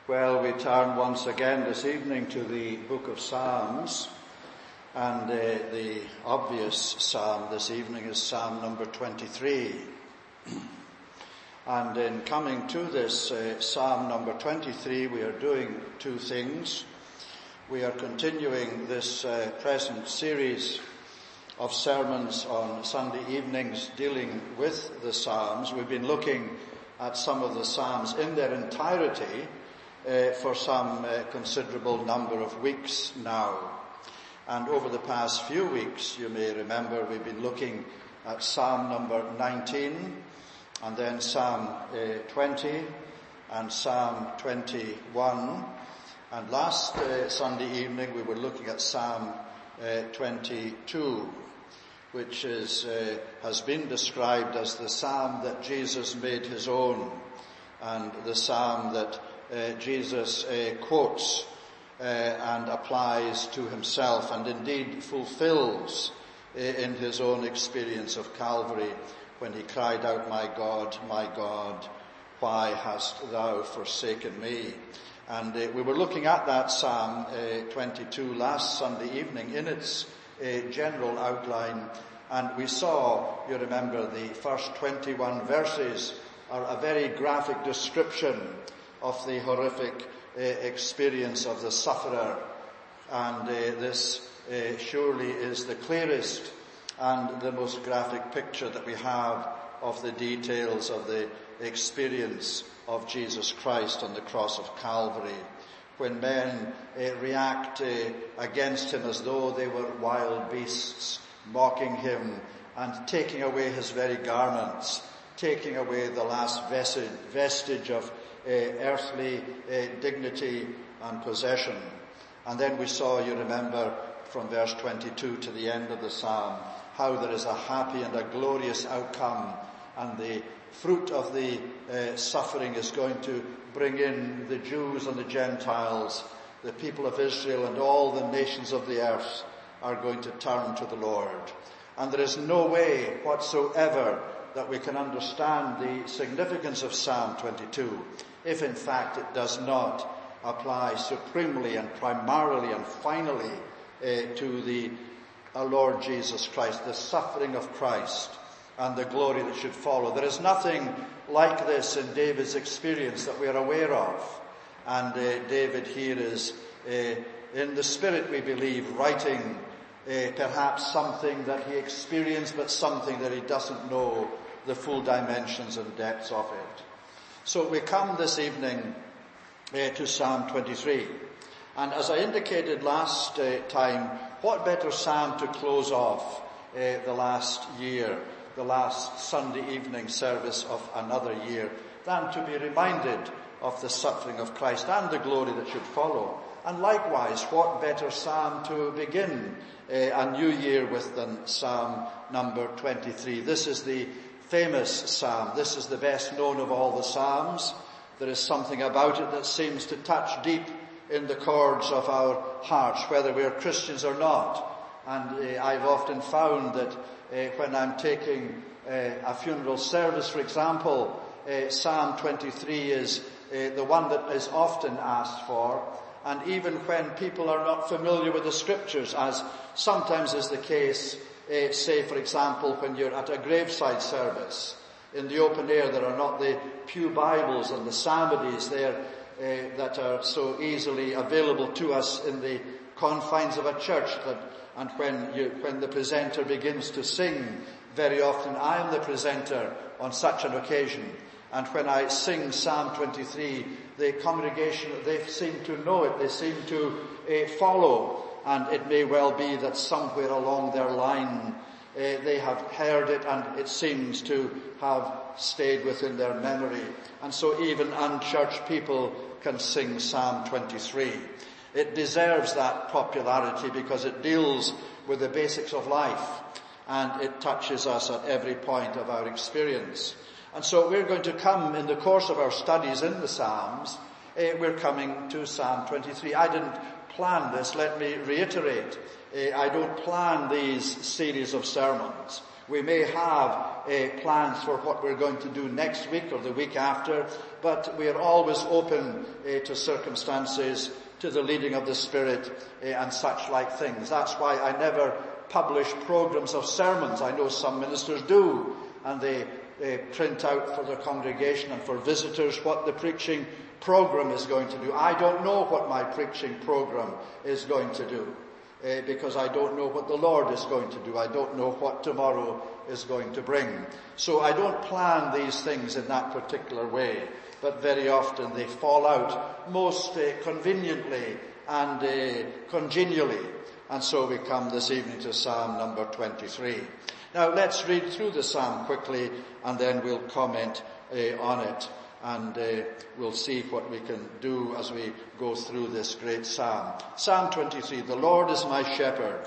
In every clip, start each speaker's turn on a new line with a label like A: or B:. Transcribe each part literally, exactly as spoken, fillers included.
A: Well, we turn once again this evening to the book of Psalms, and uh, the obvious psalm this evening is Psalm number twenty-three. And in coming to this uh, Psalm number twenty-three, we are doing two things. We are continuing this uh, present series of sermons on Sunday evenings dealing with the Psalms. We've been looking at some of the Psalms in their entirety Uh, for some uh, considerable number of weeks now. And over the past few weeks, you may remember, we've been looking at Psalm number nineteen, and then Psalm uh, twenty, and Psalm twenty-one. And last uh, Sunday evening, we were looking at Psalm uh, twenty-two, which is, uh, has been described as the Psalm that Jesus made his own, and the Psalm that Uh, Jesus uh, quotes uh, and applies to himself, and indeed fulfills uh, in his own experience of Calvary when he cried out, "My God, my God, why hast thou forsaken me?" And uh, we were looking at that Psalm uh, twenty-two last Sunday evening in its uh, general outline, and we saw, you remember, the first twenty-one verses are a very graphic description of the horrific uh, experience of the sufferer. And uh, this uh, surely is the clearest and the most graphic picture that we have of the details of the experience of Jesus Christ on the cross of Calvary, when men uh, react uh, against him as though they were wild beasts, mocking him and taking away his very garments, taking away the last vestige, vestige of Uh, earthly uh, dignity and possession. And then we saw, you remember, from verse twenty-two to the end of the psalm, how there is a happy and a glorious outcome, and the fruit of the uh, suffering is going to bring in the Jews and the Gentiles, the people of Israel, and all the nations of the earth are going to turn to the Lord. And there is no way whatsoever that we can understand the significance of Psalm twenty-two if in fact it does not apply supremely and primarily and finally uh, to the uh, Lord Jesus Christ, the suffering of Christ and the glory that should follow. There is nothing like this in David's experience that we are aware of. And uh, David here is uh, in the Spirit, we believe, writing uh, perhaps something that he experienced, but something that he doesn't know the full dimensions and depths of it. So we come this evening uh, to Psalm twenty-three. And as I indicated last uh, time, what better psalm to close off uh, the last year, the last Sunday evening service of another year, than to be reminded of the suffering of Christ and the glory that should follow. And likewise, what better psalm to begin uh, a new year with than Psalm number twenty-three. This is the famous psalm. This is the best known of all the psalms. There is something about it that seems to touch deep in the chords of our hearts, whether we are Christians or not. And uh, I've often found that uh, when I'm taking uh, a funeral service, for example, uh, Psalm twenty-three is uh, the one that is often asked for. And even when people are not familiar with the scriptures, as sometimes is the case, Uh, say, for example, when you're at a graveside service, in the open air, there are not the pew Bibles and the psalmodies there uh, that are so easily available to us in the confines of a church. That, and when you, when the presenter begins to sing, very often I am the presenter on such an occasion. And when I sing Psalm twenty-three, the congregation, they seem to know it, they seem to uh, follow. And it may well be that somewhere along their line uh, they have heard it, and it seems to have stayed within their memory. And so even unchurched people can sing Psalm twenty-three. It deserves that popularity because it deals with the basics of life, and it touches us at every point of our experience. And so we're going to come in the course of our studies in the Psalms, uh, we're coming to Psalm twenty-three. I didn't plan this, let me reiterate. Uh, I don't plan these series of sermons. We may have uh, plans for what we're going to do next week or the week after, but we are always open uh, to circumstances, to the leading of the Spirit uh, and such like things. That's why I never publish programs of sermons. I know some ministers do, and they, they print out for their congregation and for visitors what the preaching program is going to do. I don't know what my preaching program is going to do, uh, because I don't know what the Lord is going to do. I don't know what tomorrow is going to bring. So I don't plan these things in that particular way, but very often they fall out most uh, conveniently and uh, congenially. And so we come this evening to Psalm number twenty-three. Now let's read through the psalm quickly, and then we'll comment uh, on it. And uh, we'll see what we can do as we go through this great psalm. Psalm twenty-three, the Lord is my shepherd.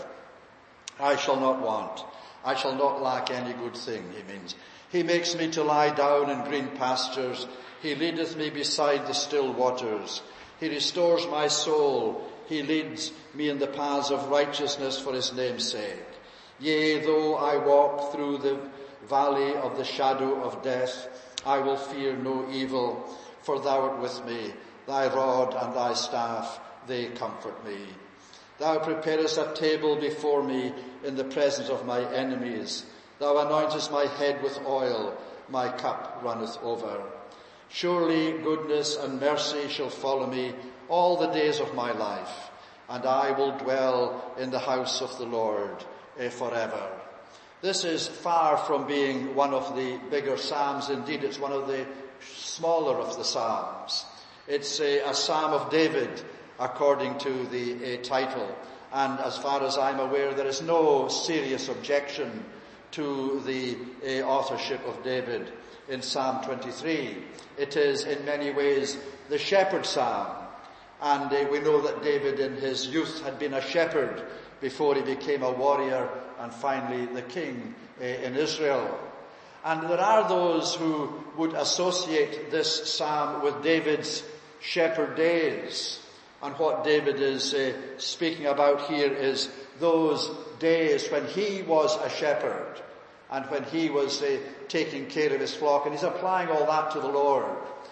A: I shall not want. I shall not lack any good thing, he means. He makes me to lie down in green pastures. He leadeth me beside the still waters. He restores my soul. He leads me in the paths of righteousness for his name's sake. Yea, though I walk through the valley of the shadow of death, I will fear no evil, for thou art with me. Thy rod and thy staff, they comfort me. Thou preparest a table before me in the presence of my enemies. Thou anointest my head with oil, my cup runneth over. Surely goodness and mercy shall follow me all the days of my life, and I will dwell in the house of the Lord forever. This is far from being one of the bigger psalms. Indeed, it's one of the smaller of the psalms. It's a, a psalm of David, according to the uh, title. And as far as I'm aware, there is no serious objection to the uh, authorship of David in Psalm twenty-three. It is in many ways the shepherd psalm. And uh, we know that David in his youth had been a shepherd before he became a warrior and finally the king uh, in Israel. And there are those who would associate this psalm with David's shepherd days. And what David is uh, speaking about here is those days when he was a shepherd and when he was uh, taking care of his flock. And he's applying all that to the Lord.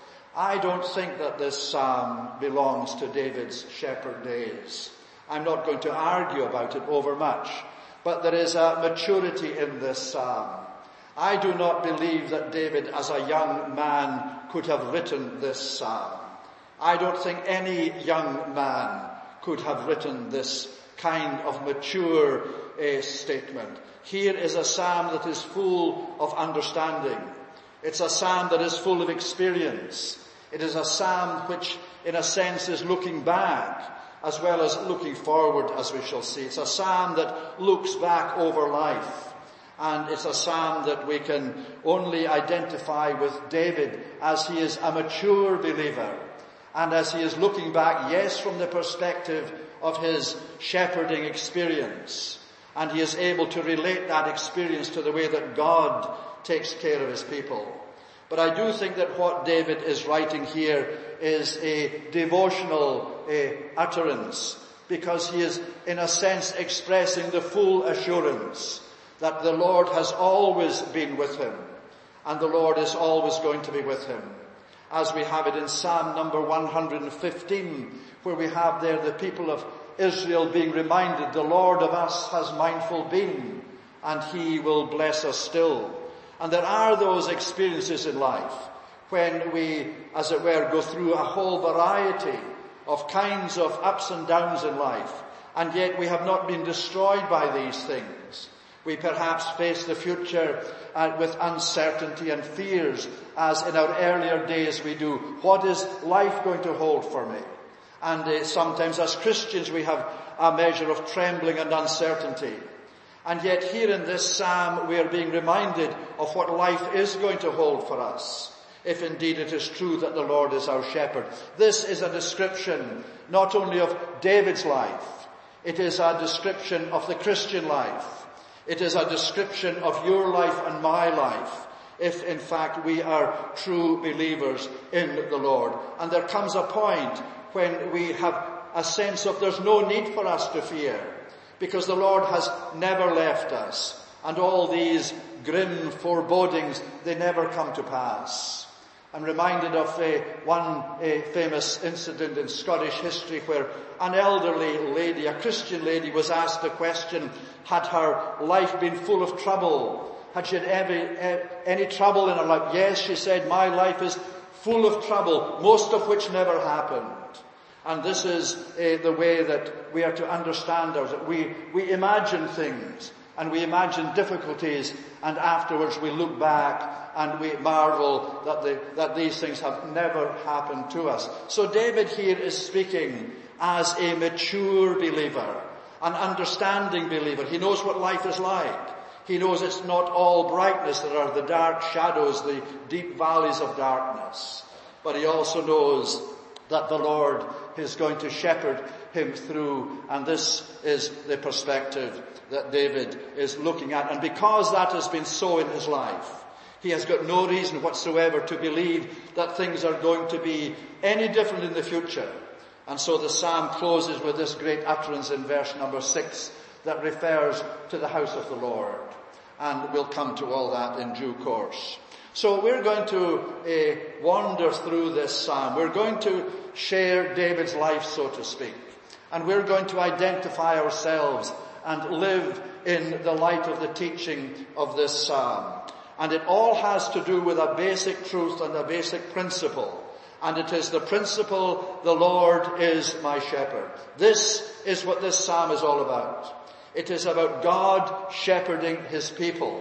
A: I don't think that this psalm belongs to David's shepherd days. I'm not going to argue about it overmuch, but there is a maturity in this psalm. I do not believe that David as a young man could have written this psalm. I don't think any young man could have written this kind of mature uh, statement. Here is a psalm that is full of understanding. It's a psalm that is full of experience. It is a psalm which, in a sense, is looking back as well as looking forward, as we shall see. It's a psalm that looks back over life. And it's a psalm that we can only identify with David as he is a mature believer. And as he is looking back, yes, from the perspective of his shepherding experience. And he is able to relate that experience to the way that God takes care of his people. But I do think that what David is writing here is a devotional a utterance, because he is, in a sense, expressing the full assurance that the Lord has always been with him, and the Lord is always going to be with him. As we have it in Psalm number one hundred fifteen, where we have there the people of Israel being reminded, the Lord of us has mindful been, and he will bless us still. And there are those experiences in life when we, as it were, go through a whole variety of kinds of ups and downs in life, and yet we have not been destroyed by these things. We perhaps face the future uh, with uncertainty and fears, as in our earlier days we do. What is life going to hold for me? And uh, sometimes as Christians we have a measure of trembling and uncertainty. And yet here in this psalm we are being reminded of what life is going to hold for us, if indeed it is true that the Lord is our shepherd. This is a description not only of David's life, it is a description of the Christian life. It is a description of your life and my life, if in fact we are true believers in the Lord. And there comes a point when we have a sense of there's no need for us to fear, because the Lord has never left us, and all these grim forebodings, they never come to pass. I'm reminded of uh, one uh, famous incident in Scottish history where an elderly lady, a Christian lady, was asked a question, had her life been full of trouble? Had she had ever, uh, any trouble in her life? Yes, she said, my life is full of trouble, most of which never happened. And this is uh, the way that we are to understand ours. We, we imagine things and we imagine difficulties, and afterwards we look back and we marvel that, the, that these things have never happened to us. So David here is speaking as a mature believer, an understanding believer. He knows what life is like. He knows it's not all brightness. There are the dark shadows, the deep valleys of darkness. But he also knows that the Lord is going to shepherd him through, and this is the perspective that David is looking at. And because that has been so in his life, he has got no reason whatsoever to believe that things are going to be any different in the future. And so the psalm closes with this great utterance in verse number six that refers to the house of the Lord. And we'll come to all that in due course. So we're going to uh, wander through this psalm. We're going to share David's life, so to speak. And we're going to identify ourselves and live in the light of the teaching of this psalm. And it all has to do with a basic truth and a basic principle. And it is the principle, the Lord is my shepherd. This is what this psalm is all about. It is about God shepherding his people.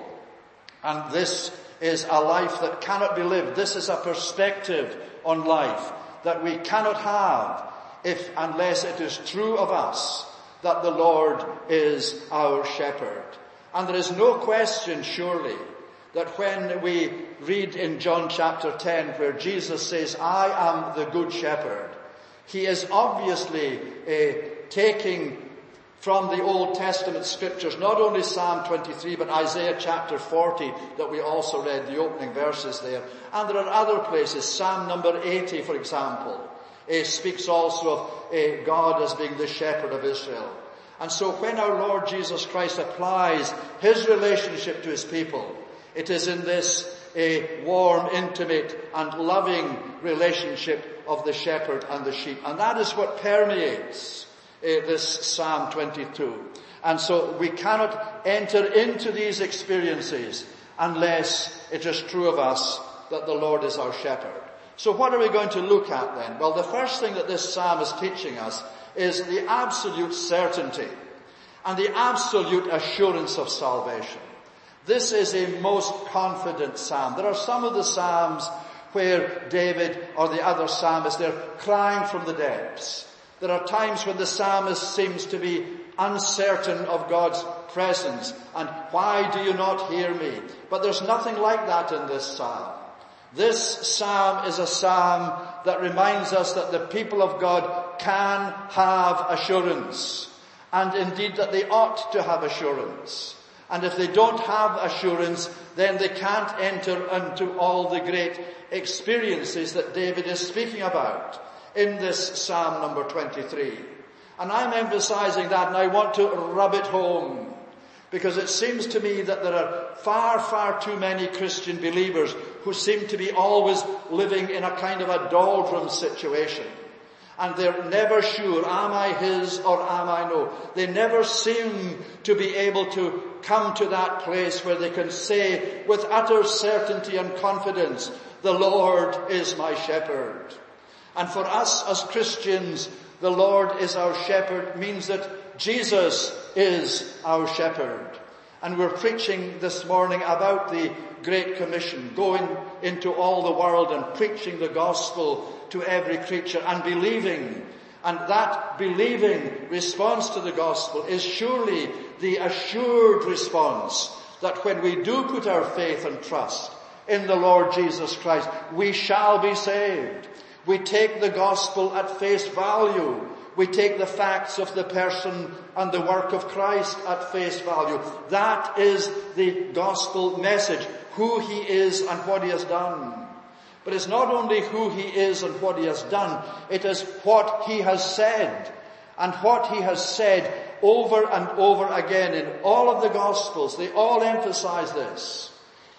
A: And this is a life that cannot be lived. This is a perspective on life that we cannot have if, unless it is true of us that the Lord is our shepherd. And there is no question, surely, that when we read in John chapter ten where Jesus says, I am the good shepherd, he is obviously uh, taking from the Old Testament scriptures, not only Psalm twenty-three, but Isaiah chapter forty that we also read, the opening verses there. And there are other places. Psalm number eighty, for example, uh, speaks also of uh, God as being the shepherd of Israel. And so when our Lord Jesus Christ applies his relationship to his people, it is in this a warm, intimate and loving relationship of the shepherd and the sheep. And that is what permeates uh, this Psalm twenty-two. And so we cannot enter into these experiences unless it is true of us that the Lord is our shepherd. So what are we going to look at then? Well, the first thing that this psalm is teaching us is the absolute certainty and the absolute assurance of salvation. This is a most confident psalm. There are some of the psalms where David or the other psalmists, they're crying from the depths. There are times when the psalmist seems to be uncertain of God's presence and why do you not hear me? But there's nothing like that in this psalm. This psalm is a psalm that reminds us that the people of God can have assurance, and indeed that they ought to have assurance. And if they don't have assurance, then they can't enter into all the great experiences that David is speaking about in this Psalm number twenty-three. And I'm emphasizing that, and I want to rub it home, because it seems to me that there are far, far too many Christian believers who seem to be always living in a kind of a doldrum situation. And they're never sure, am I his or am I no? They never seem to be able to come to that place where they can say with utter certainty and confidence, the Lord is my shepherd. And for us as Christians, the Lord is our shepherd means that Jesus is our shepherd. And we're preaching this morning about the Great Commission, going into all the world and preaching the gospel to every creature and believing. And that believing response to the gospel is surely the assured response that when we do put our faith and trust in the Lord Jesus Christ, we shall be saved. We take the gospel at face value. We take the facts of the person and the work of Christ at face value. That is the gospel message, who he is and what he has done. But it's not only who he is and what he has done, it is what he has said. And what he has said over and over again in all of the Gospels, they all emphasize this.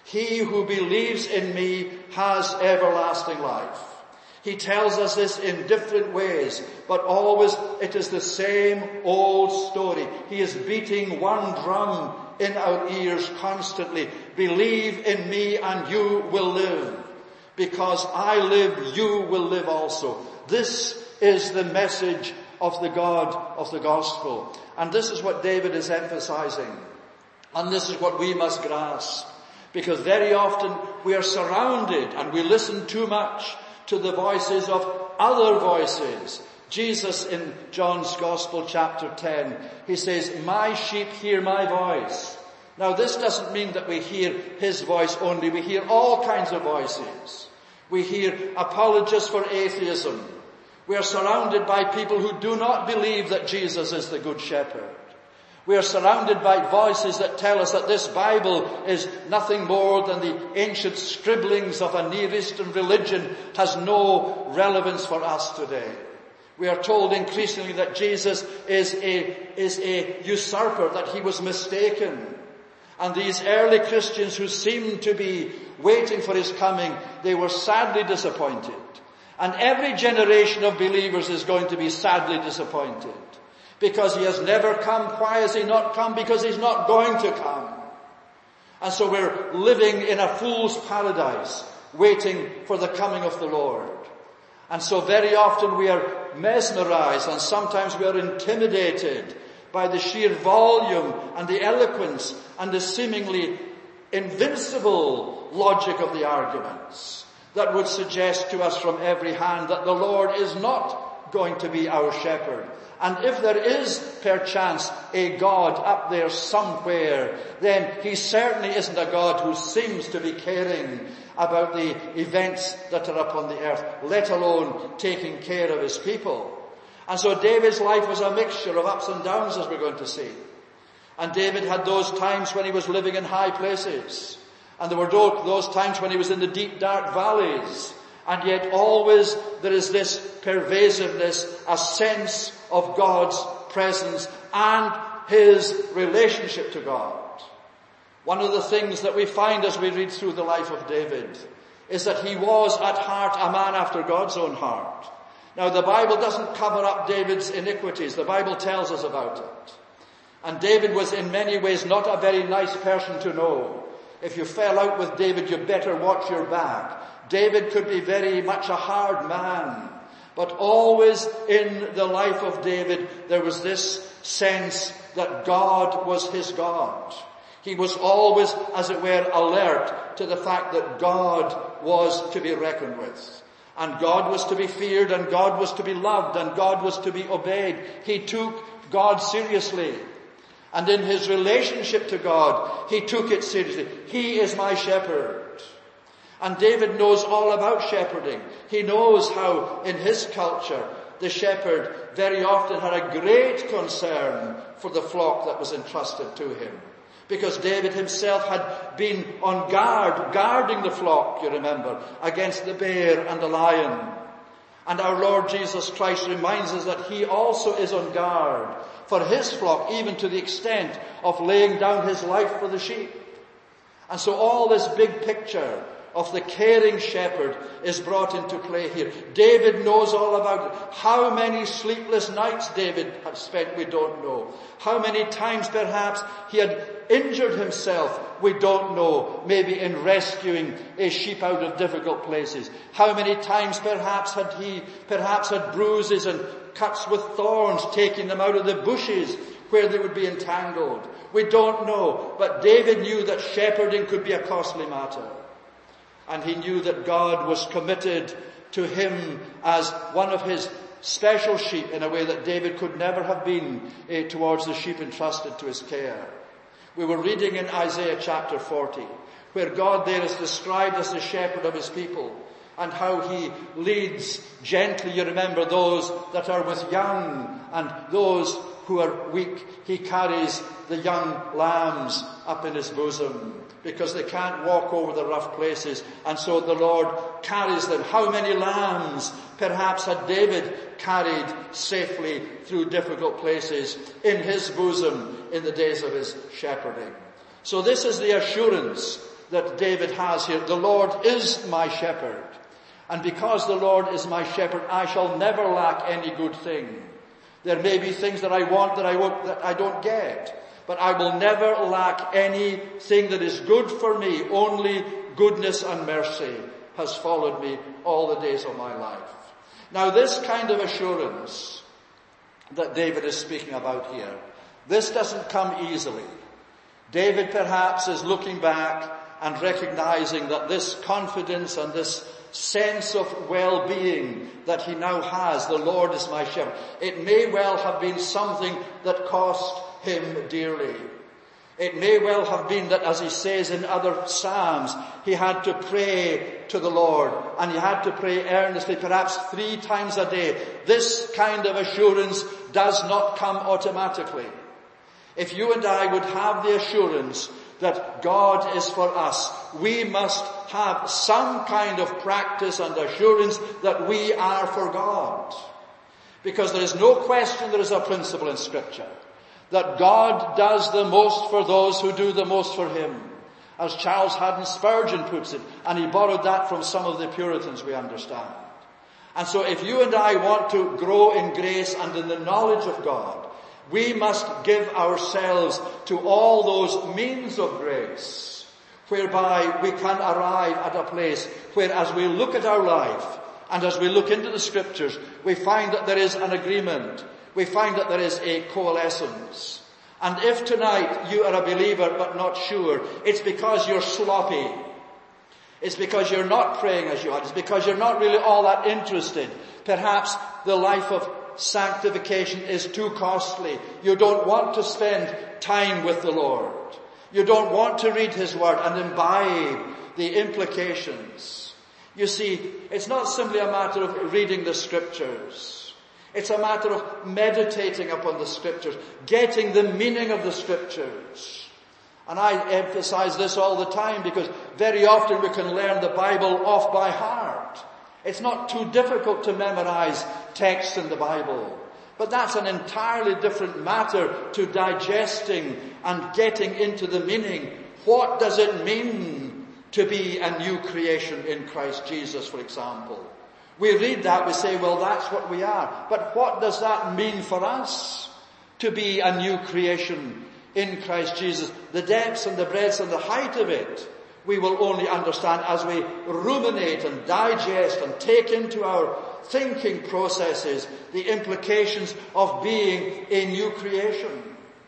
A: He who believes in me has everlasting life. He tells us this in different ways, but always it is the same old story. He is beating one drum in our ears constantly. Believe in me and you will live. Because I live, you will live also. This is the message of the God of the gospel. And this is what David is emphasizing. And this is what we must grasp. Because very often we are surrounded and we listen too much to the voices of other voices. Jesus in John's Gospel chapter ten, he says, my sheep hear my voice. Now this doesn't mean that we hear his voice only. We hear all kinds of voices. We hear apologists for atheism. We are surrounded by people who do not believe that Jesus is the Good Shepherd. We are surrounded by voices that tell us that this Bible is nothing more than the ancient scribblings of a Near Eastern religion, has no relevance for us today. We are told increasingly that Jesus is a, is a usurper, that he was mistaken. And these early Christians who seemed to be waiting for his coming, they were sadly disappointed. And every generation of believers is going to be sadly disappointed. Because he has never come. Why has he not come? Because he's not going to come. And so we're living in a fool's paradise, waiting for the coming of the Lord. And so very often we are mesmerized and sometimes we are intimidated by the sheer volume and the eloquence and the seemingly invincible logic of the arguments that would suggest to us from every hand that the Lord is not going to be our shepherd. And if there is perchance a God up there somewhere, then he certainly isn't a God who seems to be caring about the events that are upon the earth, let alone taking care of his people. And so David's life was a mixture of ups and downs, as we're going to see. And David had those times when he was living in high places. And there were those times when he was in the deep, dark valleys. And yet always there is this pervasiveness, a sense of God's presence and his relationship to God. One of the things that we find as we read through the life of David is that he was at heart a man after God's own heart. Now the Bible doesn't cover up David's iniquities. The Bible tells us about it. And David was in many ways not a very nice person to know. If you fell out with David, you better watch your back. David could be very much a hard man. But always in the life of David, there was this sense that God was his God. He was always, as it were, alert to the fact that God was to be reckoned with. And God was to be feared, and God was to be loved, and God was to be obeyed. He took God seriously. And in his relationship to God, he took it seriously. He is my shepherd. And David knows all about shepherding. He knows how in his culture the shepherd very often had a great concern for the flock that was entrusted to him. Because David himself had been on guard, guarding the flock, you remember, against the bear and the lion. And our Lord Jesus Christ reminds us that he also is on guard for his flock, even to the extent of laying down his life for the sheep. And so all this big picture of the caring shepherd is brought into play here. David knows all about it. How many sleepless nights David had spent, we don't know. How many times perhaps he had injured himself, we don't know, maybe in rescuing a sheep out of difficult places. How many times perhaps had he perhaps had bruises and cuts with thorns, taking them out of the bushes where they would be entangled. We don't know, but David knew that shepherding could be a costly matter. And he knew that God was committed to him as one of his special sheep in a way that David could never have been eh, towards the sheep entrusted to his care. We were reading in Isaiah chapter forty, where God there is described as the shepherd of his people, and how he leads gently, you remember, those that are with young and those who are weak. He carries the young lambs up in his bosom because they can't walk over the rough places, and so the Lord carries them. How many lambs perhaps had David carried safely through difficult places in his bosom in the days of his shepherding? So this is the assurance that David has here. The Lord is my shepherd. And because the Lord is my shepherd, I shall never lack any good thing. There may be things that I want that I won't, that I don't get, but I will never lack anything that is good for me. Only goodness and mercy has followed me all the days of my life. Now this kind of assurance that David is speaking about here, this doesn't come easily. David perhaps is looking back and recognizing that this confidence and this sense of well-being that he now has, the Lord is my shepherd, it may well have been something that cost him dearly. It may well have been that, as he says in other Psalms, he had to pray to the Lord, and he had to pray earnestly, perhaps three times a day. This kind of assurance does not come automatically. If you and I would have the assurance that God is for us, we must have some kind of practice and assurance that we are for God. Because there is no question, there is a principle in Scripture that God does the most for those who do the most for Him. As Charles Haddon Spurgeon puts it, and he borrowed that from some of the Puritans, we understand. And so if you and I want to grow in grace and in the knowledge of God, we must give ourselves to all those means of grace whereby we can arrive at a place where, as we look at our life and as we look into the Scriptures, we find that there is an agreement. We find that there is a coalescence. And if tonight you are a believer but not sure, it's because you're sloppy. It's because you're not praying as you ought. It's because you're not really all that interested. Perhaps the life of sanctification is too costly. You don't want to spend time with the Lord. You don't want to read His Word and imbibe the implications. You see, it's not simply a matter of reading the Scriptures. It's a matter of meditating upon the Scriptures, getting the meaning of the Scriptures. And I emphasize this all the time because very often we can learn the Bible off by heart. It's not too difficult to memorize texts in the Bible. But that's an entirely different matter to digesting and getting into the meaning. What does it mean to be a new creation in Christ Jesus, for example? We read that, we say, well, that's what we are. But what does that mean for us to be a new creation in Christ Jesus? The depths and the breadths and the height of it, we will only understand as we ruminate and digest and take into our thinking processes the implications of being a new creation.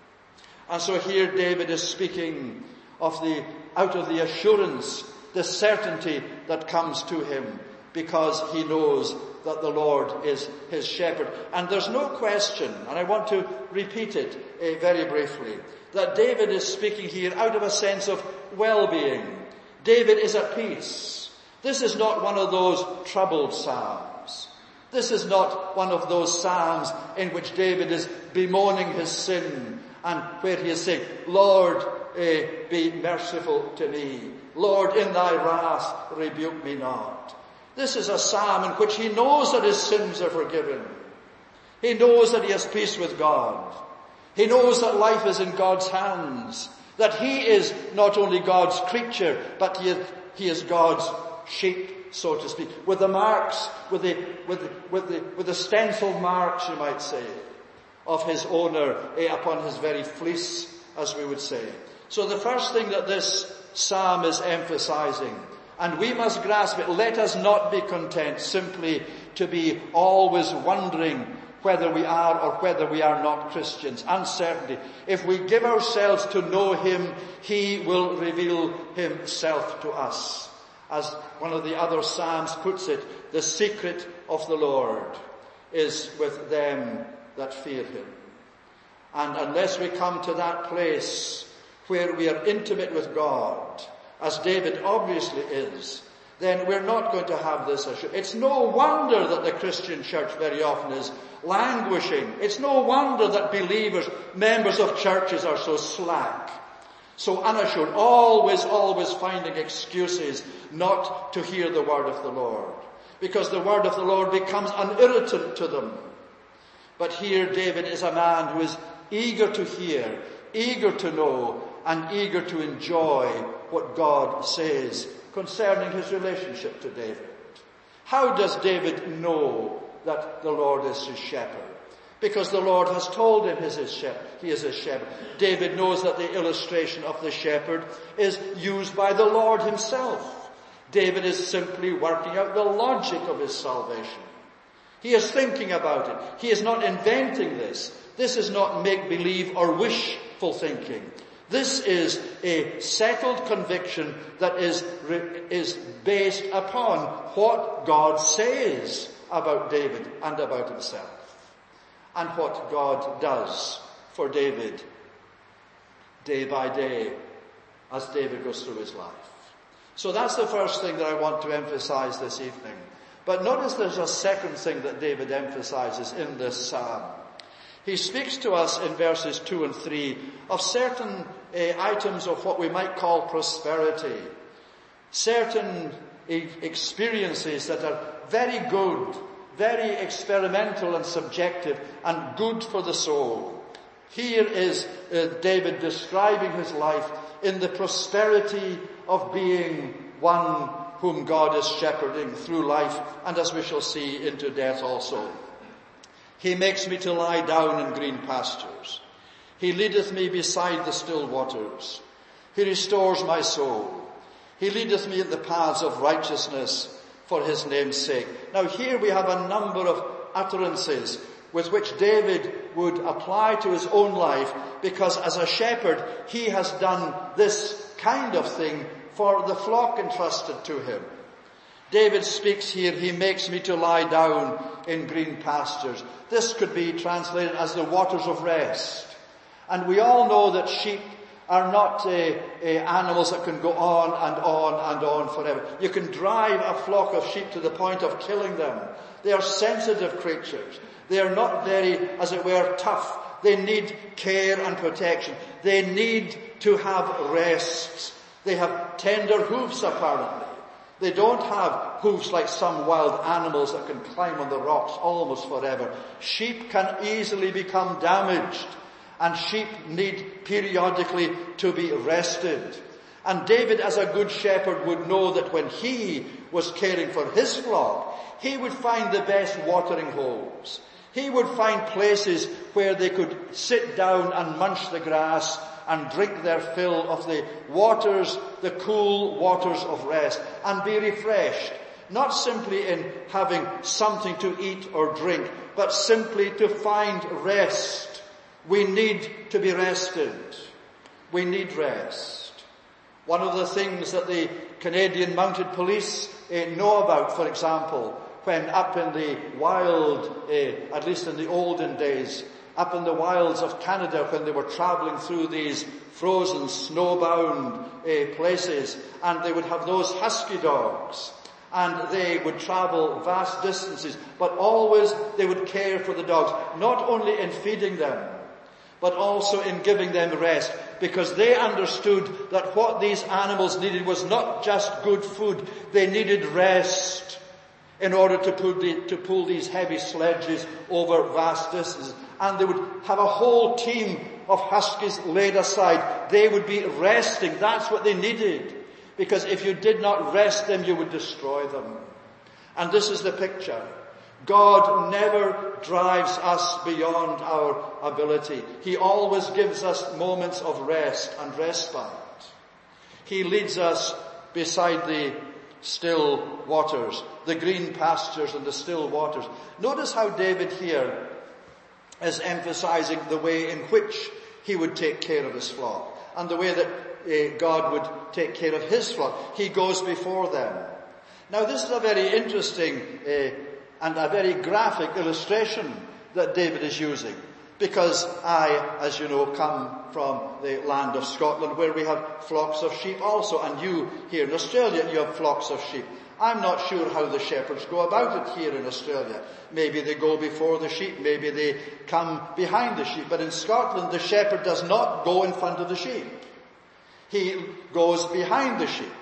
A: And so here David is speaking of the, out of the assurance, the certainty that comes to him, because he knows that the Lord is his shepherd. And there's no question, and I want to repeat it uh, very briefly, that David is speaking here out of a sense of well-being. David is at peace. This is not one of those troubled psalms. This is not one of those psalms in which David is bemoaning his sin and where he is saying, Lord, uh, be merciful to me. Lord, in thy wrath, rebuke me not. This is a psalm in which he knows that his sins are forgiven. He knows that he has peace with God. He knows that life is in God's hands. That he is not only God's creature, but he is, he is God's sheep, so to speak. With the marks, with the, with the, with the, with the stenciled marks, you might say, of his owner eh, upon his very fleece, as we would say. So the first thing that this psalm is emphasizing, and we must grasp it, let us not be content simply to be always wondering whether we are or whether we are not Christians. Uncertainty. If we give ourselves to know Him, He will reveal Himself to us. As one of the other Psalms puts it, the secret of the Lord is with them that fear Him. And unless we come to that place where we are intimate with God, as David obviously is, then we're not going to have this assurance. It's no wonder that the Christian church very often is languishing. It's no wonder that believers, members of churches are so slack, so unassured, always, always finding excuses not to hear the word of the Lord, because the word of the Lord becomes an irritant to them. But here David is a man who is eager to hear, eager to know, and eager to enjoy what God says concerning his relationship to David. How does David know that the Lord is his shepherd? Because the Lord has told him he is his shepherd. He is his shepherd. David knows that the illustration of the shepherd is used by the Lord himself. David is simply working out the logic of his salvation. He is thinking about it. He is not inventing this. This is not make-believe or wishful thinking. This is a settled conviction that is, is based upon what God says about David and about himself, and what God does for David day by day as David goes through his life. So that's the first thing that I want to emphasize this evening. But notice there's a second thing that David emphasizes in this psalm. He speaks to us in verses two and three of certain uh, items of what we might call prosperity. Certain e- experiences that are very good, very experimental and subjective, and good for the soul. Here is uh, David describing his life in the prosperity of being one whom God is shepherding through life, and as we shall see, into death also. He makes me to lie down in green pastures. He leadeth me beside the still waters. He restores my soul. He leadeth me in the paths of righteousness for his name's sake. Now here we have a number of utterances with which David would apply to his own life, because as a shepherd he has done this kind of thing for the flock entrusted to him. David speaks here, he makes me to lie down in green pastures. This could be translated as the waters of rest. And we all know that sheep are not uh, uh, animals that can go on and on and on forever. You can drive a flock of sheep to the point of killing them. They are sensitive creatures. They are not very, as it were, tough. They need care and protection. They need to have rest. They have tender hoofs, apparently. They don't have hoofs like some wild animals that can climb on the rocks almost forever. Sheep can easily become damaged, and sheep need periodically to be rested. And David, as a good shepherd, would know that when he was caring for his flock, he would find the best watering holes. He would find places where they could sit down and munch the grass and drink their fill of the waters, the cool waters of rest, and be refreshed. Not simply in having something to eat or drink, but simply to find rest. We need to be rested. We need rest. One of the things that the Canadian Mounted Police uh, know about, for example, when up in the wild, uh, at least in the olden days, up in the wilds of Canada, when they were traveling through these frozen, snowbound uh, places, and they would have those husky dogs, and they would travel vast distances, but always they would care for the dogs, not only in feeding them, but also in giving them rest, because they understood that what these animals needed was not just good food, they needed rest in order to pull, the, to pull these heavy sledges over vast distances. And they would have a whole team of huskies laid aside. They would be resting. That's what they needed. Because if you did not rest them, you would destroy them. And this is the picture. God never drives us beyond our ability. He always gives us moments of rest and respite. He leads us beside the still waters, the green pastures and the still waters. Notice how David here is emphasizing the way in which he would take care of his flock, and the way that uh, God would take care of his flock. He goes before them. Now this is a very interesting uh, and a very graphic illustration that David is using, because I, as you know, come from the land of Scotland, where we have flocks of sheep also, and you here in Australia, you have flocks of sheep. I'm not sure how the shepherds go about it here in Australia. Maybe they go before the sheep, maybe they come behind the sheep. But in Scotland, the shepherd does not go in front of the sheep. He goes behind the sheep.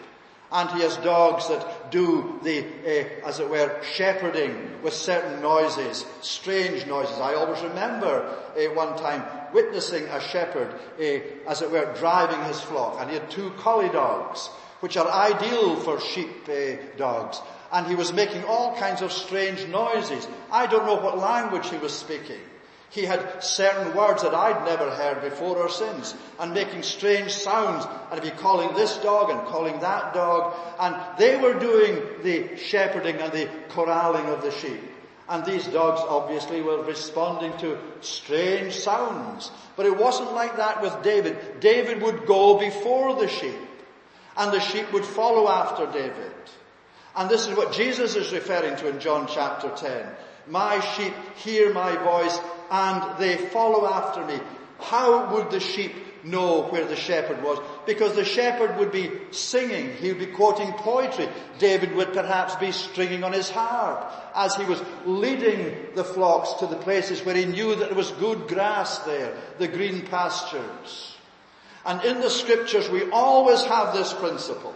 A: And he has dogs that do the, uh, as it were, shepherding with certain noises, strange noises. I always remember uh, one time witnessing a shepherd, uh, as it were, driving his flock. And he had two collie dogs, which are ideal for sheep uh, dogs. And he was making all kinds of strange noises. I don't know what language he was speaking. He had certain words that I'd never heard before or since, and making strange sounds, and he'd be calling this dog and calling that dog, and they were doing the shepherding and the corralling of the sheep. And these dogs obviously were responding to strange sounds. But it wasn't like that with David. David would go before the sheep, and the sheep would follow after David. And this is what Jesus is referring to in John chapter ten. My sheep hear my voice, and they follow after me. How would the sheep know where the shepherd was? Because the shepherd would be singing, he would be quoting poetry. David would perhaps be stringing on his harp as he was leading the flocks to the places where he knew that there was good grass there, the green pastures. And in the scriptures we always have this principle.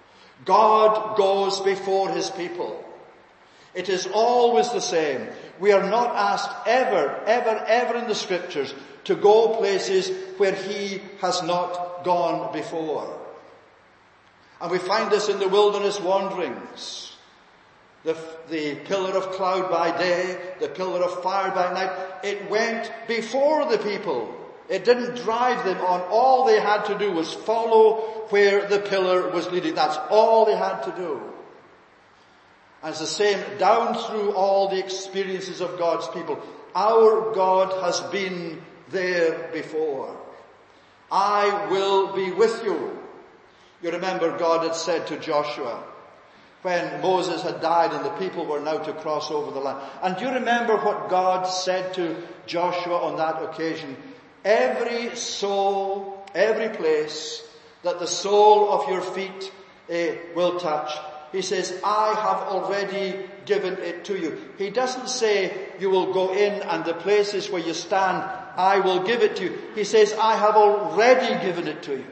A: God goes before his people. It is always the same. We are not asked ever, ever, ever in the scriptures to go places where he has not gone before. And we find this in the wilderness wanderings. The, the pillar of cloud by day, the pillar of fire by night, it went before the people. It didn't drive them on. All they had to do was follow where the pillar was leading. That's all they had to do. And it's the same down through all the experiences of God's people. Our God has been there before. I will be with you. You remember God had said to Joshua, when Moses had died and the people were now to cross over the land. And do you remember what God said to Joshua on that occasion? Every soul, every place that the sole of your feet eh, will touch, he says, I have already given it to you. He doesn't say you will go in and the places where you stand, I will give it to you. He says, I have already given it to you.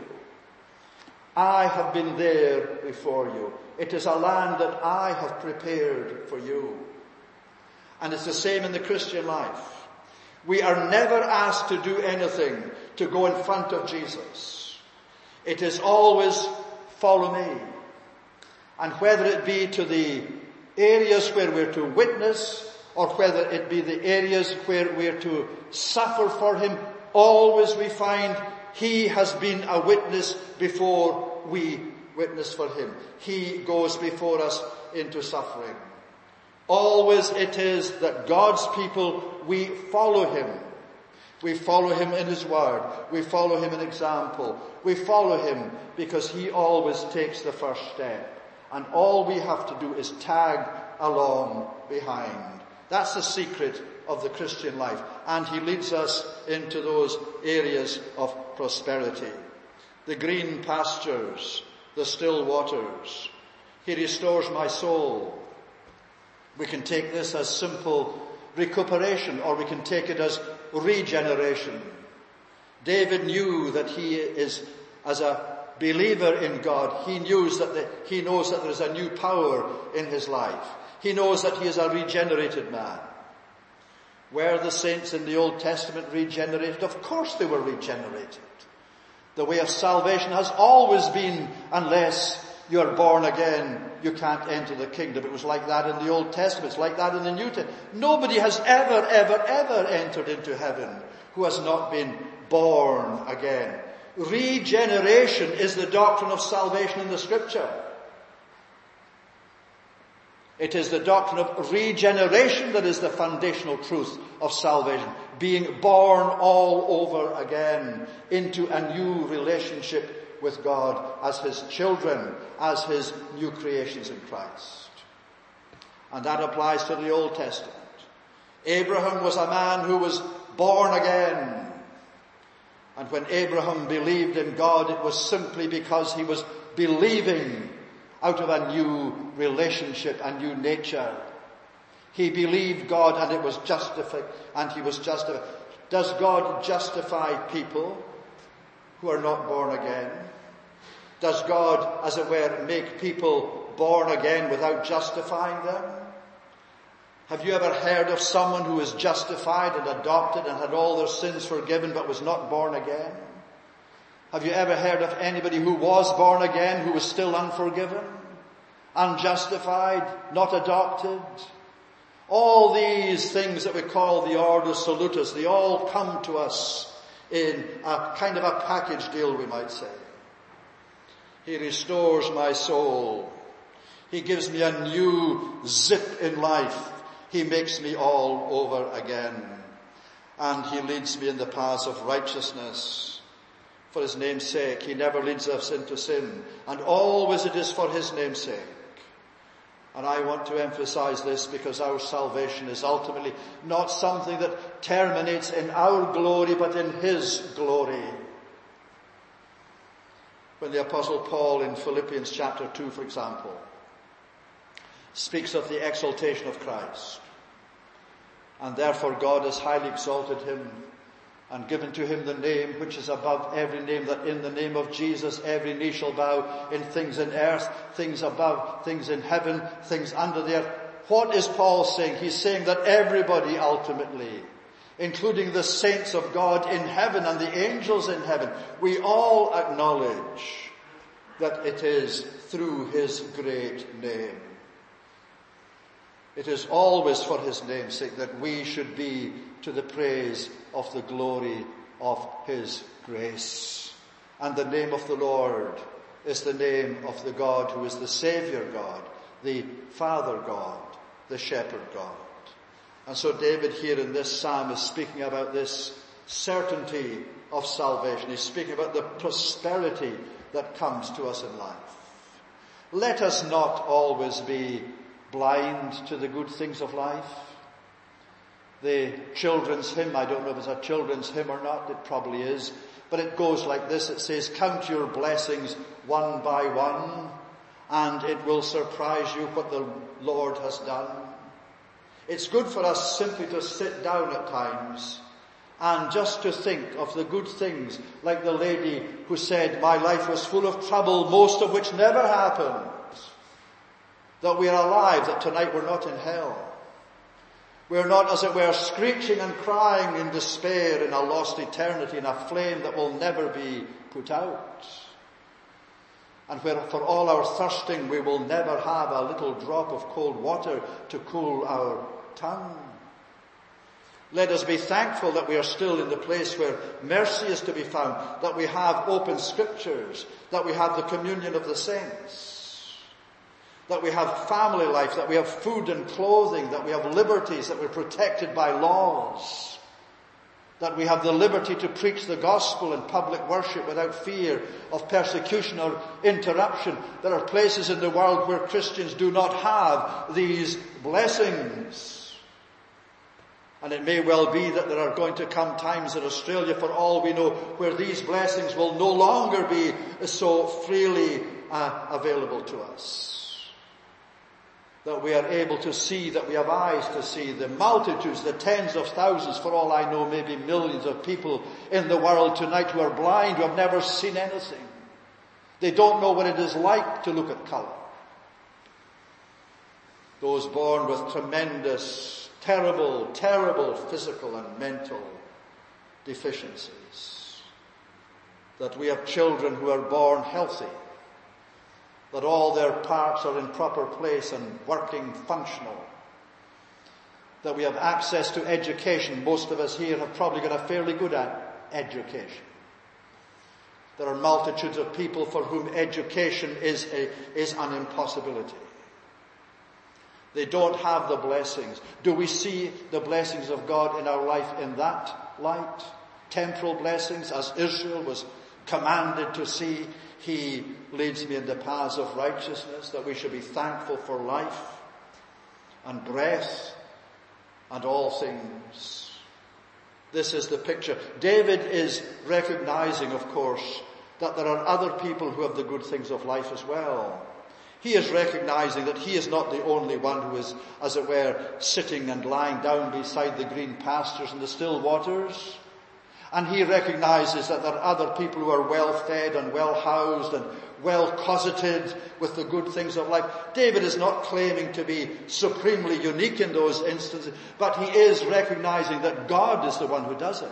A: I have been there before you. It is a land that I have prepared for you. And it's the same in the Christian life. We are never asked to do anything to go in front of Jesus. It is always, follow me. And whether it be to the areas where we're to witness, or whether it be the areas where we're to suffer for him, always we find he has been a witness before we witness for him. He goes before us into suffering. Always it is that God's people, we follow him. We follow him in his word. We follow him in example. We follow him because he always takes the first step. And all we have to do is tag along behind. That's the secret of the Christian life. And he leads us into those areas of prosperity. The green pastures, the still waters. He restores my soul. We can take this as simple recuperation, or we can take it as regeneration. David knew that he is, as a believer in God, he knows that the, he knows that there is a new power in his life. He knows that he is a regenerated man. Were the saints in the Old Testament regenerated? Of course they were regenerated. The way of salvation has always been, unless you are born again, you can't enter the kingdom. It was like that in the Old Testament. It's like that in the New Testament. Nobody has ever, ever, ever entered into heaven who has not been born again. Regeneration is the doctrine of salvation in the scripture. It is the doctrine of regeneration that is the foundational truth of salvation. Being born all over again into a new relationship with God as his children, as his new creations in Christ. And that applies to the Old Testament. Abraham was a man who was born again. And when Abraham believed in God, it was simply because he was believing out of a new relationship, a new nature. He believed God and it was justified, and he was justified. Does God justify people who are not born again? Does God, as it were, make people born again without justifying them? Have you ever heard of someone who was justified and adopted and had all their sins forgiven but was not born again? Have you ever heard of anybody who was born again who was still unforgiven, unjustified, not adopted? All these things that we call the Ordo Salutis, they all come to us in a kind of a package deal, we might say. He restores my soul. He gives me a new zip in life. He makes me all over again. And he leads me in the paths of righteousness. For his name's sake, he never leads us into sin. And always it is for his name's sake. And I want to emphasize this because our salvation is ultimately not something that terminates in our glory, but in his glory. When the Apostle Paul in Philippians chapter two, for example, speaks of the exaltation of Christ, and therefore God has highly exalted him and given to him the name which is above every name, that in the name of Jesus every knee shall bow, in things in earth, things above, things in heaven, things under the earth. What is Paul saying? He's saying that everybody ultimately, including the saints of God in heaven and the angels in heaven, we all acknowledge that it is through his great name. It is always for his name's sake that we should be to the praise of the glory of his grace. And the name of the Lord is the name of the God who is the Saviour God, the Father God, the Shepherd God. And so David here in this psalm is speaking about this certainty of salvation. He's speaking about the prosperity that comes to us in life. Let us not always be blind to the good things of life. The children's hymn, I don't know if it's a children's hymn or not, it probably is, but it goes like this. It says, count your blessings one by one, and it will surprise you what the Lord has done. It's good for us simply to sit down at times and just to think of the good things, like the lady who said, my life was full of trouble, most of which never happened. That we are alive, that tonight we're not in hell. We're not, as it were, screeching and crying in despair in a lost eternity, in a flame that will never be put out. And where for all our thirsting we will never have a little drop of cold water to cool our tongue. Let us be thankful that we are still in the place where mercy is to be found, that we have open scriptures, that we have the communion of the saints, that we have family life, that we have food and clothing, that we have liberties, that we're protected by laws, that we have the liberty to preach the gospel in public worship without fear of persecution or interruption. There are places in the world where Christians do not have these blessings. And it may well be that there are going to come times in Australia, for all we know, where these blessings will no longer be so freely uh, available to us. That we are able to see, that we have eyes to see the multitudes, the tens of thousands, for all I know, maybe millions of people in the world tonight who are blind, who have never seen anything. They don't know what it is like to look at colour. Those born with tremendous, terrible, terrible physical and mental deficiencies. That we have children who are born healthy, that all their parts are in proper place and working functional, that we have access to education. Most of us here have probably got a fairly good education. There are multitudes of people for whom education is a, is an impossibility. They don't have the blessings. Do we see the blessings of God in our life in that light? Temporal blessings, as Israel was commanded to see. He leads me in the paths of righteousness, that we should be thankful for life and breath and all things. This is the picture. David is recognizing, of course, that there are other people who have the good things of life as well. He is recognizing that he is not the only one who is, as it were, sitting and lying down beside the green pastures and the still waters. And he recognizes that there are other people who are well fed and well housed and well cosseted with the good things of life. David is not claiming to be supremely unique in those instances, but he is recognizing that God is the one who does it.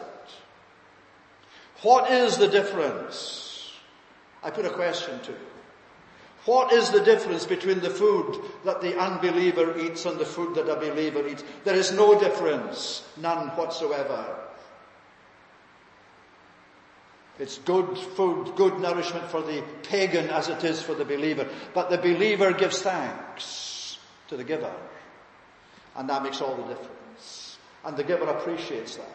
A: What is the difference? I put a question to you. What is the difference between the food that the unbeliever eats and the food that a believer eats? There is no difference, none whatsoever. It's good food, good nourishment for the pagan as it is for the believer. But the believer gives thanks to the giver. And that makes all the difference. And the giver appreciates that.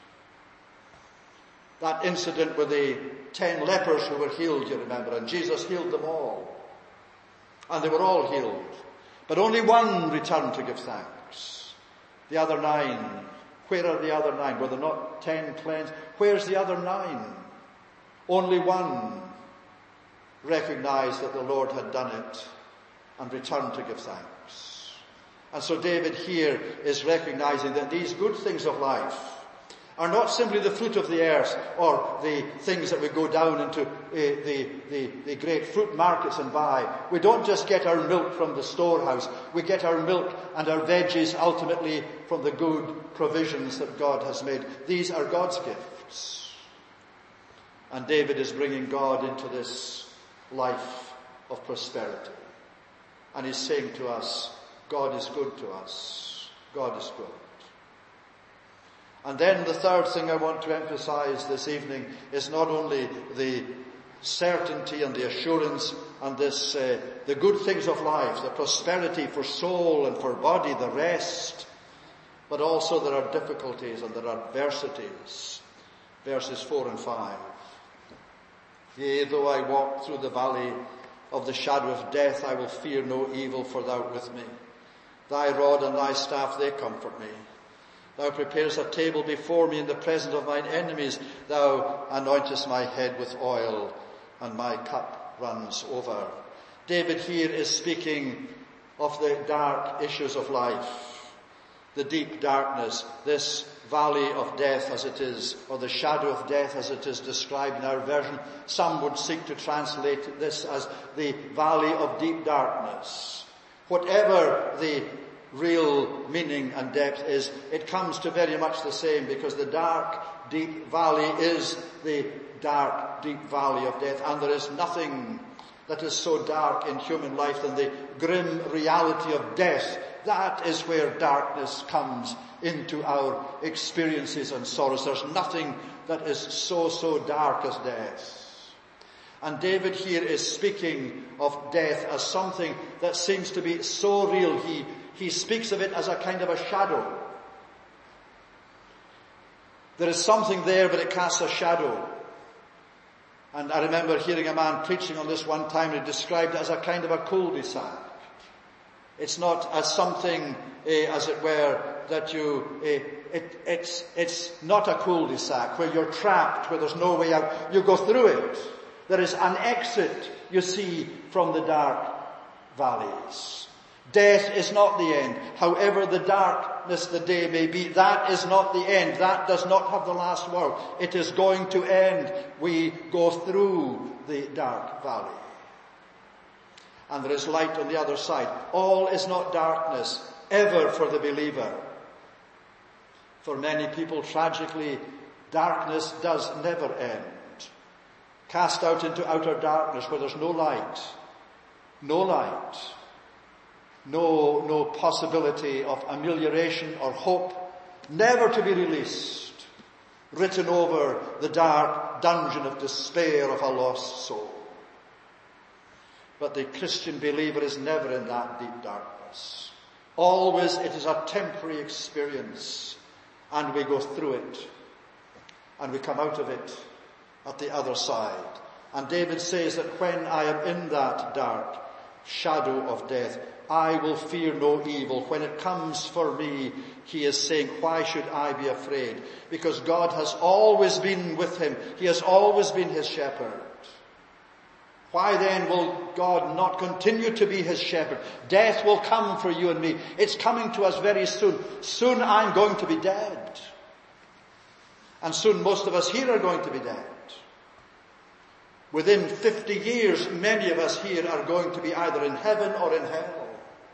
A: That incident with the ten lepers who were healed, you remember, and Jesus healed them all. And they were all healed. But only one returned to give thanks. The other nine, where are the other nine? Were there not ten cleansed? Where's the other nine? Only one recognized that the Lord had done it and returned to give thanks. And so David here is recognizing that these good things of life are not simply the fruit of the earth or the things that we go down into uh, the, the, the great fruit markets and buy. We don't just get our milk from the storehouse. We get our milk and our veggies ultimately from the good provisions that God has made. These are God's gifts. And David is bringing God into this life of prosperity. And he's saying to us, God is good to us. God is good. And then the third thing I want to emphasize this evening is not only the certainty and the assurance and this, uh, the good things of life, the prosperity for soul and for body, the rest, but also there are difficulties and there are adversities. Verses four and five. Yea, though I walk through the valley of the shadow of death, I will fear no evil, for thou art with me. Thy rod and thy staff, they comfort me. Thou preparest a table before me in the presence of mine enemies. Thou anointest my head with oil, and my cup runs over. David here is speaking of the dark issues of life, the deep darkness, this valley of death as it is, or the shadow of death as it is described in our version. Some would seek to translate this as the valley of deep darkness. Whatever the real meaning and depth is, it comes to very much the same, because the dark, deep valley is the dark, deep valley of death, and there is nothing that is so dark in human life than the grim reality of death. That is where darkness comes into our experiences and sorrows. There's nothing that is so, so dark as death. And David here is speaking of death as something that seems to be so real. He, he speaks of it as a kind of a shadow. There is something there, but it casts a shadow. And I remember hearing a man preaching on this one time, and he described it as a kind of a cul-de-sac. It's not as something, uh, as it were, that you, uh, it, it's, it's not a cul-de-sac where you're trapped, where there's no way out. You go through it. There is an exit, you see, from the dark valleys. Death is not the end. However the darkness the day may be, that is not the end. That does not have the last word. It is going to end. We go through the dark valley. And there is light on the other side. All is not darkness, ever for the believer. For many people, tragically, darkness does never end. Cast out into outer darkness where there's no light, no light, no, no possibility of amelioration or hope, never to be released, written over the dark dungeon of despair of a lost soul. But the Christian believer is never in that deep darkness. Always it is a temporary experience, and we go through it, and we come out of it at the other side. And David says that when I am in that dark shadow of death, I will fear no evil. When it comes for me, he is saying, why should I be afraid? Because God has always been with him. He has always been his shepherd. Why then will God not continue to be his shepherd? Death will come for you and me. It's coming to us very soon. Soon I'm going to be dead. And soon most of us here are going to be dead. Within fifty years, many of us here are going to be either in heaven or in hell.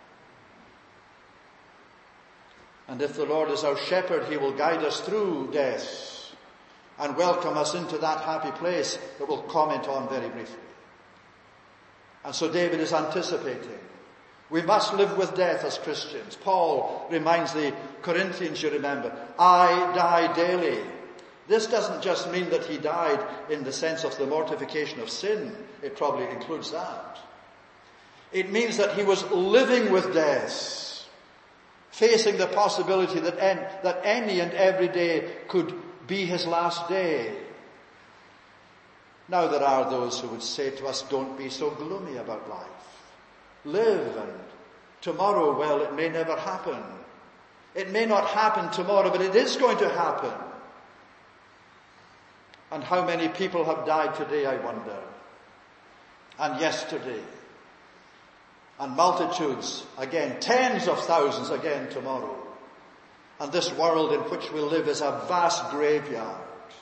A: And if the Lord is our shepherd, he will guide us through death and welcome us into that happy place that we'll comment on very briefly. And so David is anticipating. We must live with death as Christians. Paul reminds the Corinthians, you remember, I die daily. This doesn't just mean that he died in the sense of the mortification of sin. It probably includes that. It means that he was living with death, facing the possibility that, en- that any and every day could be his last day. Now there are those who would say to us, don't be so gloomy about life. Live, and tomorrow, well, it may never happen. It may not happen tomorrow, but it is going to happen. And how many people have died today, I wonder, and yesterday, and multitudes again, tens of thousands again tomorrow. And this world in which we live is a vast graveyard.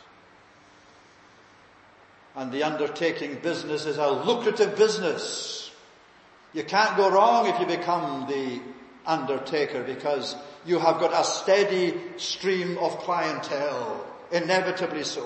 A: And the undertaking business is a lucrative business. You can't go wrong if you become the undertaker, because you have got a steady stream of clientele, inevitably so.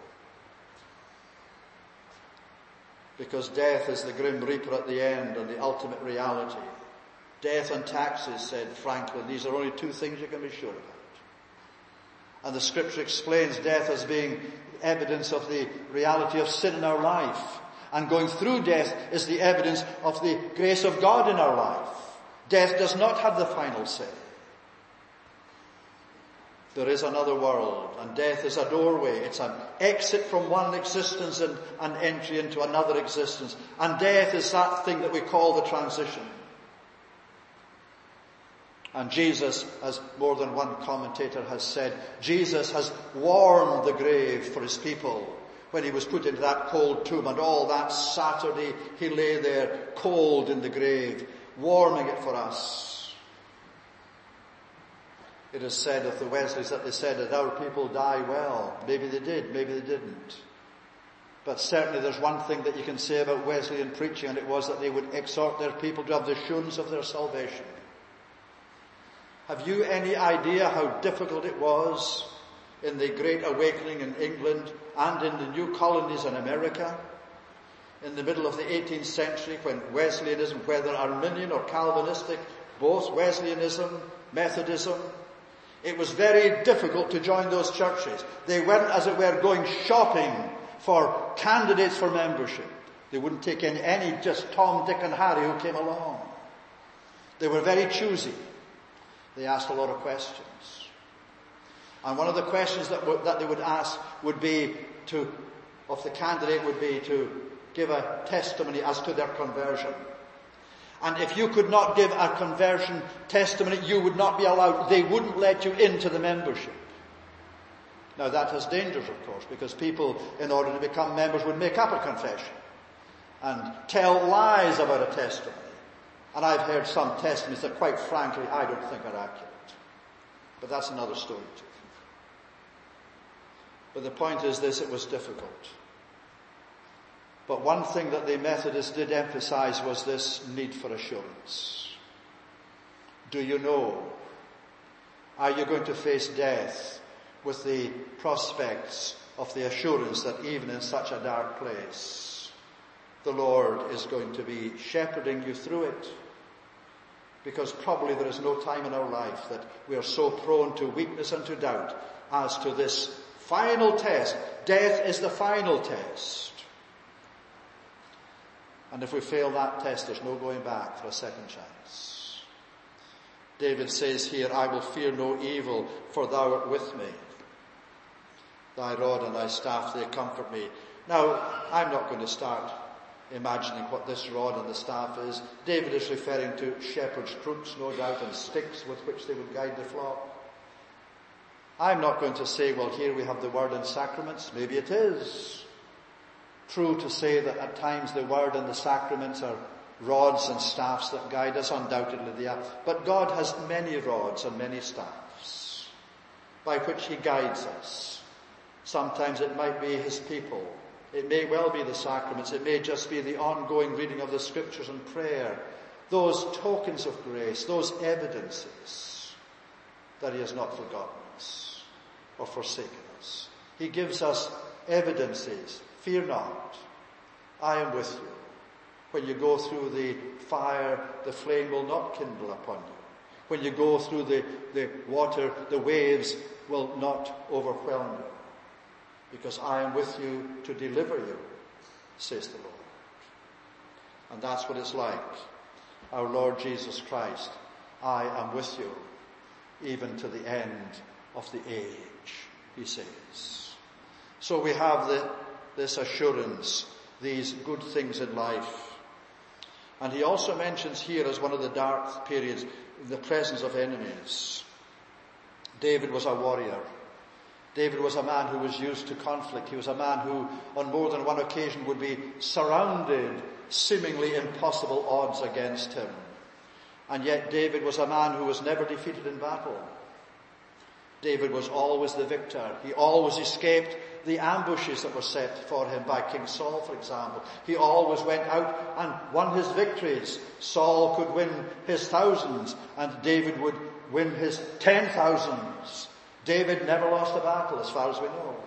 A: Because death is the grim reaper at the end and the ultimate reality. Death and taxes, said Franklin, these are only two things you can be sure about. And the scripture explains death as being evidence of the reality of sin in our life. And going through death is the evidence of the grace of God in our life. Death does not have the final say. There is another world, and death is a doorway. It's an exit from one existence and an entry into another existence. And death is that thing that we call the transition. And Jesus, as more than one commentator has said, Jesus has warmed the grave for his people when he was put into that cold tomb. And all that Saturday he lay there cold in the grave, warming it for us. It is said of the Wesleys that they said that our people die well. Maybe they did, maybe they didn't. But certainly there's one thing that you can say about Wesleyan preaching, and it was that they would exhort their people to have the assurance of their salvation. Have you any idea how difficult it was in the Great Awakening in England and in the new colonies in America in the middle of the eighteenth century, when Wesleyanism, whether Arminian or Calvinistic, both Wesleyanism, Methodism, it was very difficult to join those churches. They weren't, as it were, going shopping for candidates for membership. They wouldn't take in any just Tom, Dick and Harry who came along. They were very choosy. They asked a lot of questions. And one of the questions that, w- that they would ask would be to, of the candidate would be to give a testimony as to their conversion. And if you could not give a conversion testimony, you would not be allowed. They wouldn't let you into the membership. Now that has dangers, of course, because people, in order to become members, would make up a confession and tell lies about a testimony. And I've heard some testimonies that, quite frankly, I don't think are accurate. But that's another story too. But the point is this, it was difficult. But one thing that the Methodists did emphasize was this need for assurance. Do you know? Are you going to face death with the prospects of the assurance that even in such a dark place, the Lord is going to be shepherding you through it? Because probably there is no time in our life that we are so prone to weakness and to doubt as to this final test. Death is the final test. And if we fail that test, there's no going back for a second chance. David says here, I will fear no evil, for thou art with me. Thy rod and thy staff, they comfort me. Now, I'm not going to start imagining what this rod and the staff is. David is referring to shepherds' crooks, no doubt, and sticks with which they would guide the flock. I'm not going to say, well, here we have the word and sacraments. Maybe it is true to say that at times the word and the sacraments are rods and staffs that guide us. Undoubtedly they are. But God has many rods and many staffs by which he guides us. Sometimes it might be his people It may well be the sacraments. It may just be the ongoing reading of the scriptures and prayer. Those tokens of grace, those evidences that he has not forgotten us or forsaken us. He gives us evidences. Fear not. I am with you. When you go through the fire, the flame will not kindle upon you. When you go through the, the water, the waves will not overwhelm you. Because I am with you to deliver you, says the Lord. And that's what it's like. Our Lord Jesus Christ, I am with you, even to the end of the age, he says. So we have the, this assurance, these good things in life. And he also mentions here as one of the dark periods, the presence of enemies. David was a warrior. David was a man who was used to conflict. He was a man who, on more than one occasion, would be surrounded seemingly impossible odds against him. And yet David was a man who was never defeated in battle. David was always the victor. He always escaped the ambushes that were set for him by King Saul, for example. He always went out and won his victories. Saul could win his thousands, and David would win his ten thousands. David never lost a battle, as far as we know.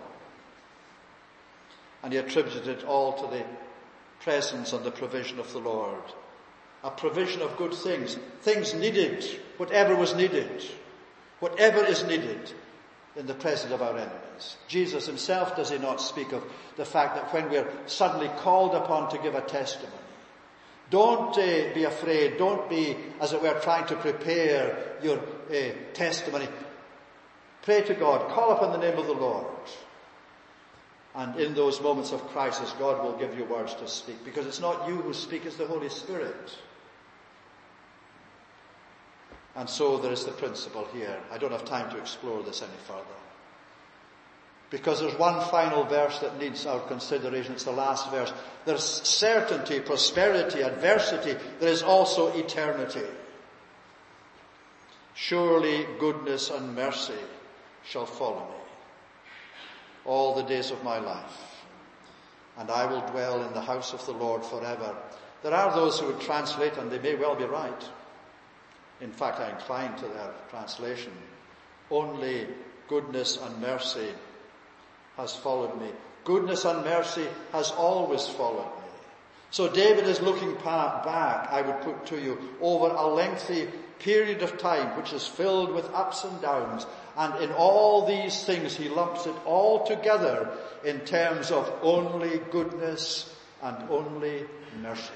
A: And he attributed it all to the presence and the provision of the Lord. A provision of good things. Things needed, whatever was needed. Whatever is needed in the presence of our enemies. Jesus himself, does he not speak of the fact that when we're suddenly called upon to give a testimony, don't uh, be afraid, don't be, as it were, trying to prepare your uh, testimony. Pray to God, call upon the name of the Lord. And in those moments of crisis, God will give you words to speak, because it's not you who speak, it's the Holy Spirit. And so there is the principle here. I don't have time to explore this any further. Because there's one final verse that needs our consideration. It's the last verse. There's certainty, prosperity, adversity. There is also eternity. Surely goodness and mercy shall follow me all the days of my life, and I will dwell in the house of the Lord forever. There are those who would translate, and they may well be right. In fact, I incline to their translation. Only goodness and mercy has followed me. Goodness and mercy has always followed me. So David is looking back, I would put to you, over a lengthy period of time which is filled with ups and downs. And in all these things he lumps it all together in terms of only goodness and only mercy.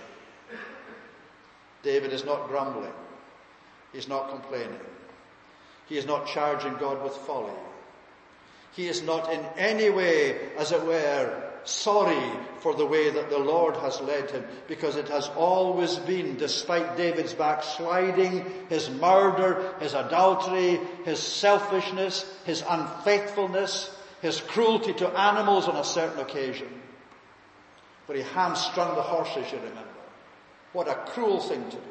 A: David is not grumbling. He's not complaining. He is not charging God with folly. He is not in any way, as it were, sorry for the way that the Lord has led him, because it has always been, despite David's backsliding, his murder, his adultery, his selfishness, his unfaithfulness, his cruelty to animals on a certain occasion, where he hamstrung the horses, you remember. What a cruel thing to do.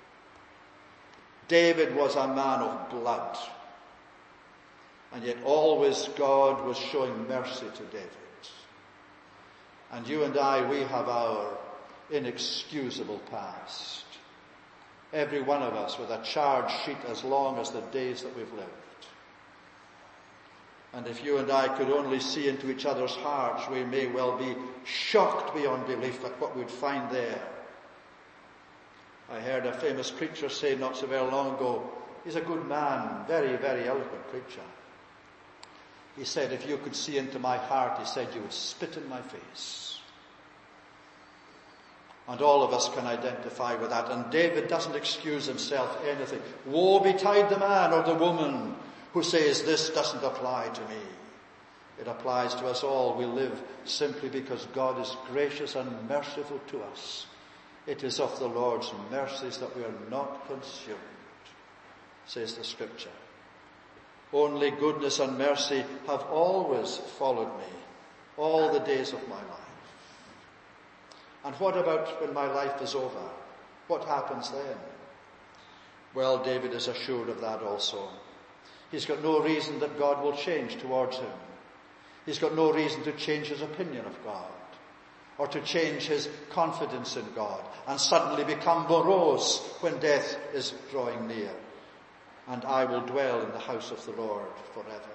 A: David was a man of blood, and yet always God was showing mercy to David. And you and I, we have our inexcusable past. Every one of us with a charge sheet as long as the days that we've lived. And if you and I could only see into each other's hearts, we may well be shocked beyond belief at what we'd find there. I heard a famous preacher say not so very long ago, he's a good man, very, very eloquent preacher. He said, if you could see into my heart, he said, you would spit in my face. And all of us can identify with that. And David doesn't excuse himself anything. Woe betide the man or the woman who says, this doesn't apply to me. It applies to us all. We live simply because God is gracious and merciful to us. It is of the Lord's mercies that we are not consumed, says the scripture. Only goodness and mercy have always followed me all the days of my life. And what about when my life is over? What happens then? Well, David is assured of that also. He's got no reason that God will change towards him. He's got no reason to change his opinion of God. or to change his confidence in God, and suddenly become morose when death is drawing near. And I will dwell in the house of the Lord forever.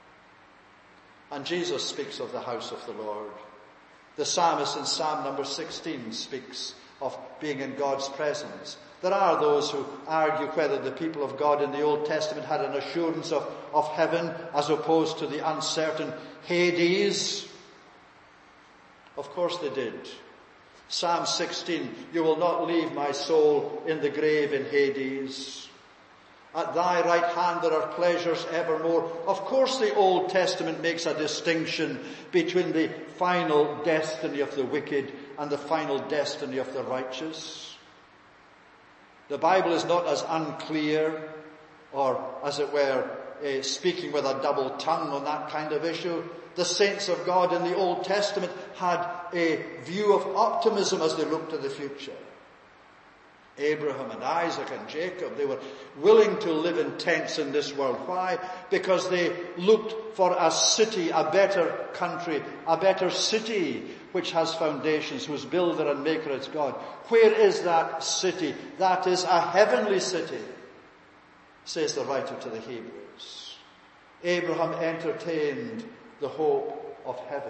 A: And Jesus speaks of the house of the Lord. The psalmist in Psalm number sixteen speaks of being in God's presence. There are those who argue whether the people of God in the Old Testament had an assurance of, of heaven as opposed to the uncertain Hades. Of course they did. Psalm sixteen, you will not leave my soul in the grave in Hades. At thy right hand there are pleasures evermore. Of course the Old Testament makes a distinction between the final destiny of the wicked and the final destiny of the righteous. The Bible is not as unclear or, as it were, uh, speaking with a double tongue on that kind of issue. The saints of God in the Old Testament had a view of optimism as they looked to the future. Abraham and Isaac and Jacob, they were willing to live in tents in this world. Why? Because they looked for a city, a better country, a better city which has foundations, whose builder and maker is God. Where is that city? That is a heavenly city, says the writer to the Hebrews. Abraham entertained the hope of heaven,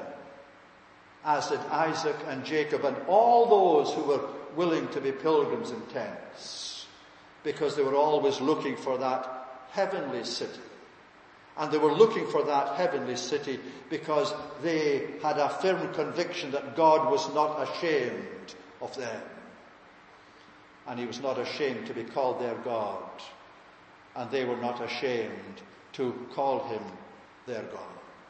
A: as did Isaac and Jacob and all those who were willing to be pilgrims in tents, because they were always looking for that heavenly city. And they were looking for that heavenly city because they had a firm conviction that God was not ashamed of them. And he was not ashamed to be called their God. And they were not ashamed to call him their God.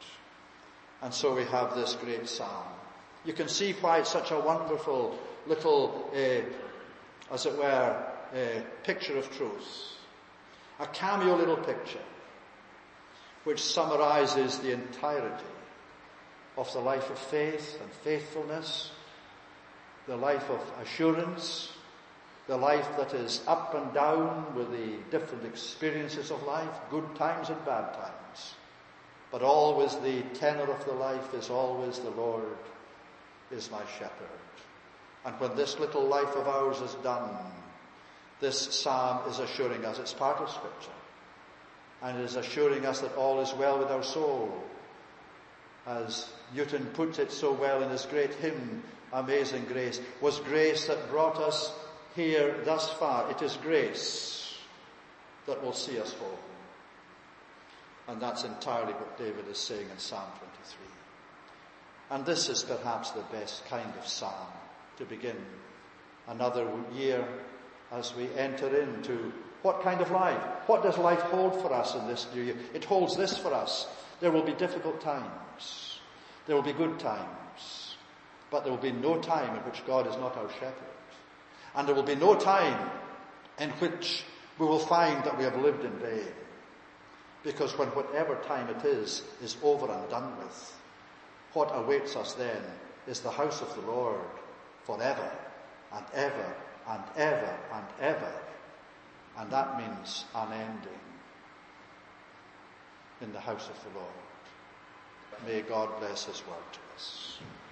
A: And so we have this great psalm. You can see why it's such a wonderful little, uh, as it were, uh, picture of truth. A cameo little picture which summarizes the entirety of the life of faith and faithfulness, the life of assurance, the life that is up and down with the different experiences of life, good times and bad times. But always the tenor of the life is always the Lord is my shepherd. And when this little life of ours is done, this psalm is assuring us, it's part of Scripture, and it is assuring us that all is well with our soul. As Newton puts it so well in his great hymn, Amazing Grace, was grace that brought us here thus far. It is grace that will see us home. And that's entirely what David is saying in Psalm twenty-three. And this is perhaps the best kind of psalm to begin another year as we enter into what kind of life? What does life hold for us in this new year? It holds this for us. There will be difficult times. There will be good times. But there will be no time in which God is not our shepherd. And there will be no time in which we will find that we have lived in vain. Because when whatever time it is, is over and done with, what awaits us then is the house of the Lord forever and ever and ever and ever. And that means unending in the house of the Lord. May God bless his word to us.